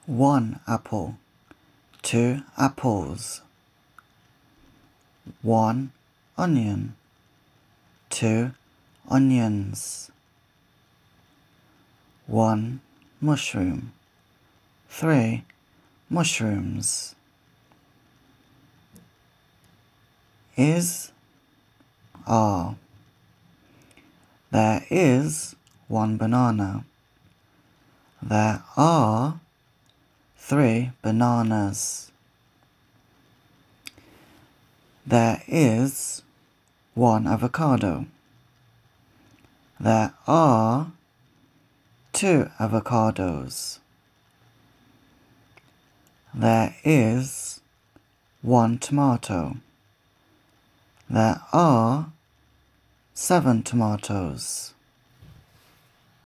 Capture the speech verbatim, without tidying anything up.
one apple, two apples, one onion, two onions, one mushroom, three mushrooms. Is, are. There is one banana. There are three bananas. There is one avocado. There are two avocados. There is one tomato. There are seven tomatoes.